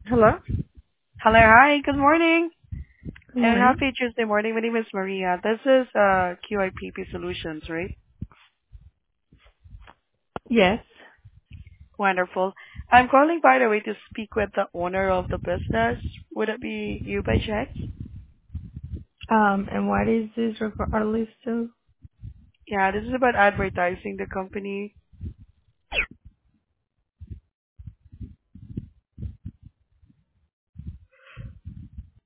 Hello. Hello, hi, good morning, Good and morning. happy Tuesday morning. My name is Maria. This is QIPP Solutions, right? Yes. Wonderful. I'm calling, by the way, to speak with the owner of the business. Would it be you by chance? And what is this regardless to? Yeah, this is about advertising the company.